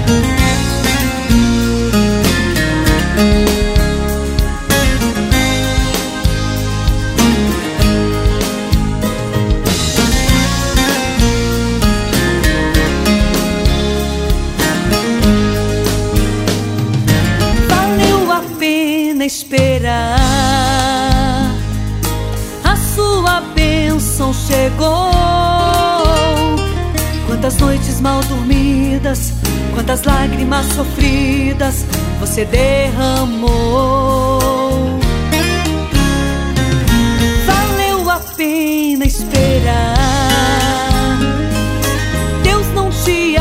Esperar, a sua bênção chegou. Quantas noites mal dormidas, quantas lágrimas sofridas você derramou. Valeu a pena esperar, Deus não te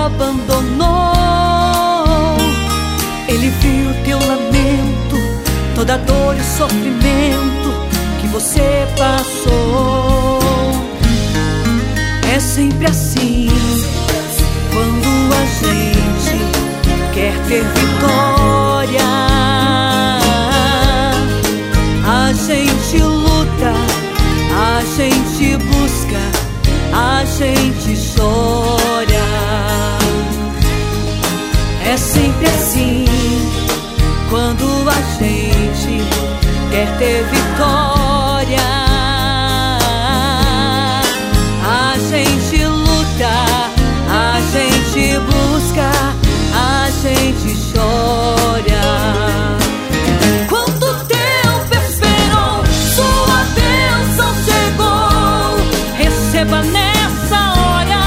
abandonou. Ele viu teu lamento, toda dor e sofrimento que você passou. É sempre assim, quando a gente quer ter vitória, a gente luta, a gente busca, a gente chora. É sempre assim, quando a gente quer ter vitória, a gente luta, a gente busca, a gente chora. Quanto tempo esperou, sua bênção chegou. Receba nessa hora.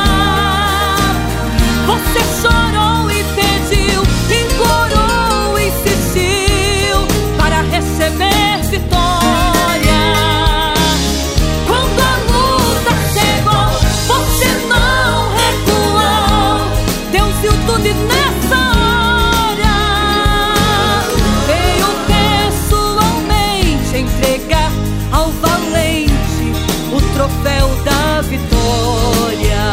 Você chorou e pediu, implorou, insistiu para receber vitória. Quando a luta chegou, você não recuou. Deus viu tudo e nessa hora veio pessoalmente entregar ao valente o troféu da vitória.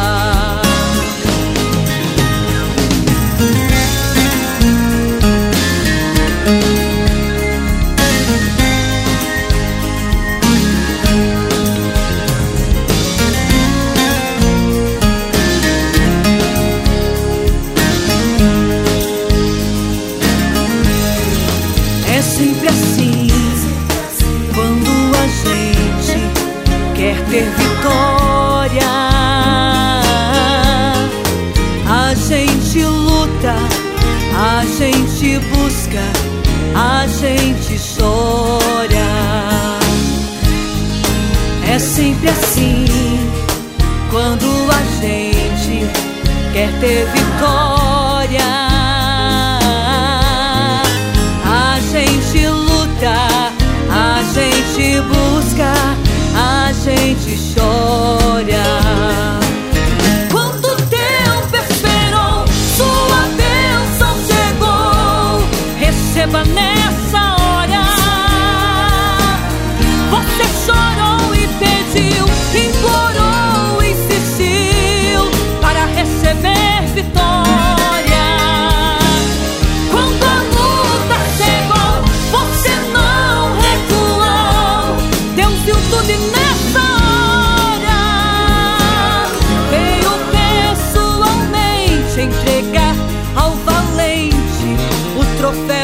É sempre assim, quando a gente quer ter vitória, a gente luta, a gente busca, a gente chora. É sempre assim, quando a gente quer ter vitória, a gente luta, a gente busca, a gente chora. Quanto tempo esperou, sua bênção chegou. Receba nessa hora. Você chorou e pediu, implorou, insistiu para receber vitória. Quando a luta chegou, você não recuou. Deus viu tudo e nessa hora veio pessoalmente entregar ao valente o troféu